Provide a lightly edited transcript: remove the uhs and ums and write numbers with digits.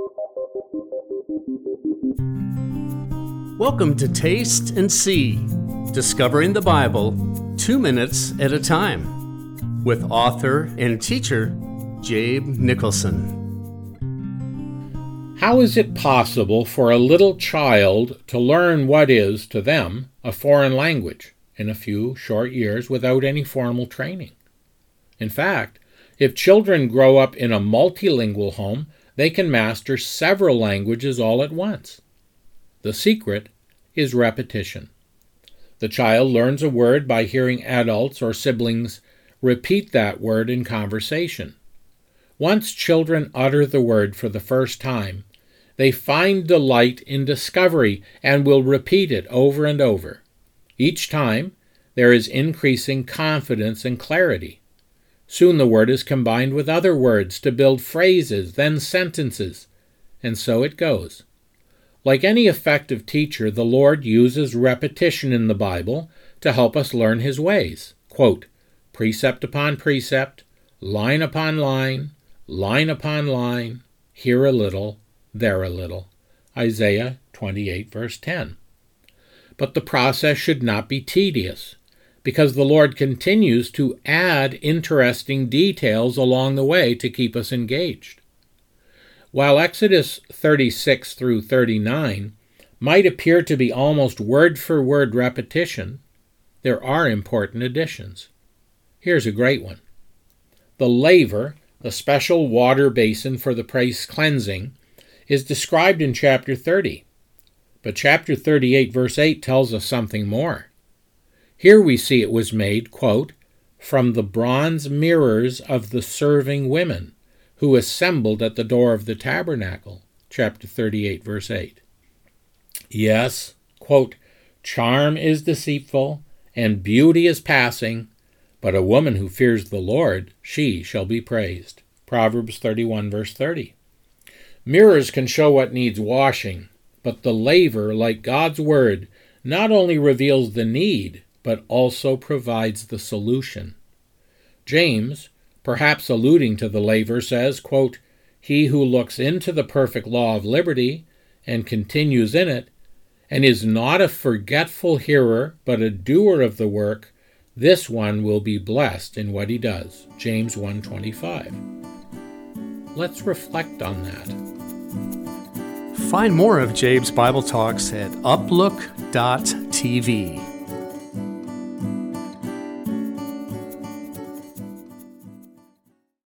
Welcome to Taste and See, Discovering the Bible 2 minutes at a time, with author and teacher Jabe Nicholson. How is it possible for a little child to learn what is, to them, a foreign language in a few short years without any formal training? In fact, if children grow up in a multilingual home, they can master several languages all at once. The secret is repetition. The child learns a word by hearing adults or siblings repeat that word in conversation. Once children utter the word for the first time, they find delight in discovery and will repeat it over and over. Each time, there is increasing confidence and clarity. Soon the word is combined with other words to build phrases, then sentences, and so it goes. Like any effective teacher, the Lord uses repetition in the Bible to help us learn His ways. Quote, precept upon precept, line upon line, line upon line, here a little, there a little. Isaiah 28, verse 10. But the process should not be tedious, because the Lord continues to add interesting details along the way to keep us engaged. While Exodus 36 through 39 might appear to be almost word-for-word repetition, there are important additions. Here's a great one. The laver, the special water basin for the priest's cleansing, is described in chapter 30. But chapter 38, verse 8 tells us something more. Here we see it was made, quote, from the bronze mirrors of the serving women, who assembled at the door of the tabernacle, chapter 38, verse 8. Yes, quote, charm is deceitful, and beauty is passing, but a woman who fears the Lord, she shall be praised. Proverbs 31, verse 30. Mirrors can show what needs washing, but the laver, like God's word, not only reveals the need, but also provides the solution. James, perhaps alluding to the laver, says, quote, he who looks into the perfect law of liberty and continues in it, and is not a forgetful hearer, but a doer of the work, this one will be blessed in what he does. James 1:25. Let's reflect on that. Find more of Jabe's Bible Talks at uplook.tv.